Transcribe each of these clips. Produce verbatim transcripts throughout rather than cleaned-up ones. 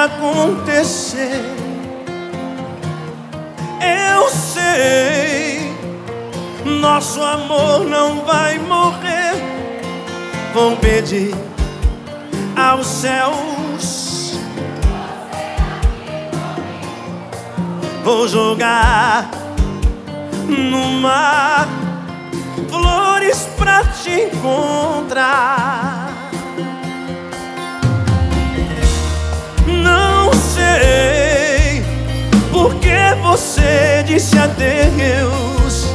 acontecer. Eu sei, nosso amor não vai morrer. Vou pedir aos céus, vou jogar no mar flores pra te encontrar. Não sei por que você disse adeus.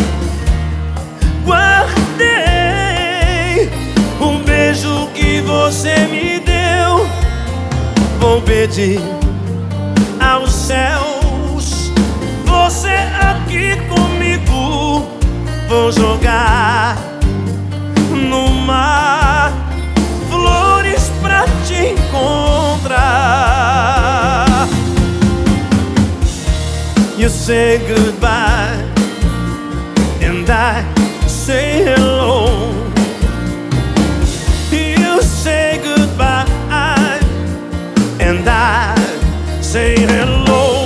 Guardei um beijo que você me deu. Vou pedir aos céus, você aqui comigo. Vou jogar no mar flores pra te encontrar. You say goodbye and I say hello. You say goodbye and I say hello.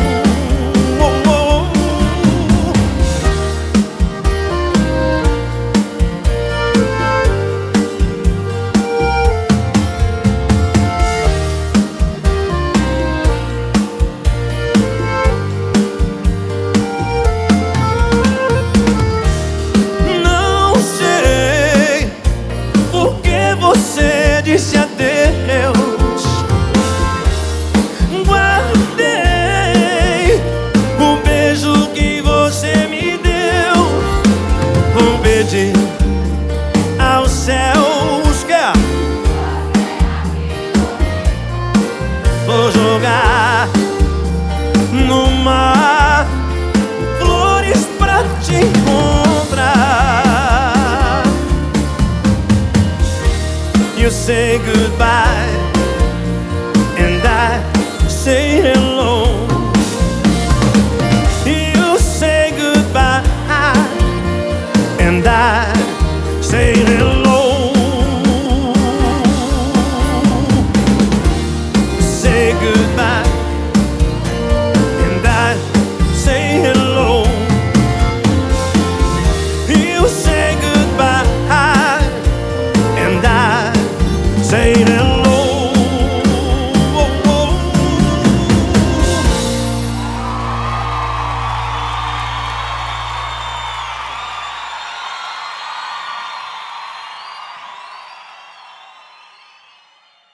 Você disse adeus. Guardei o beijo que você me deu. Vou pedir aos céus que vou jogar no mar flores pra te encontrar. You say goodbye